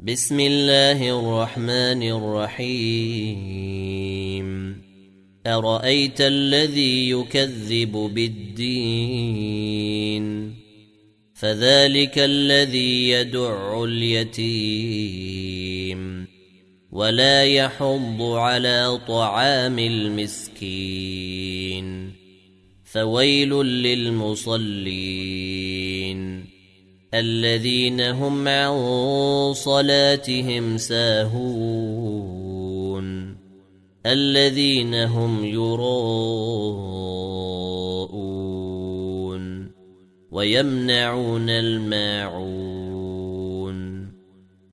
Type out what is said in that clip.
بسم الله الرحمن الرحيم أرأيت الذي يكذب بالدين فذلك الذي يدع اليتيم ولا يحض على طعام المسكين فويل للمصلين الذين هم عن صلاتهم ساهون الذين هم يراءون ويمنعون الماعون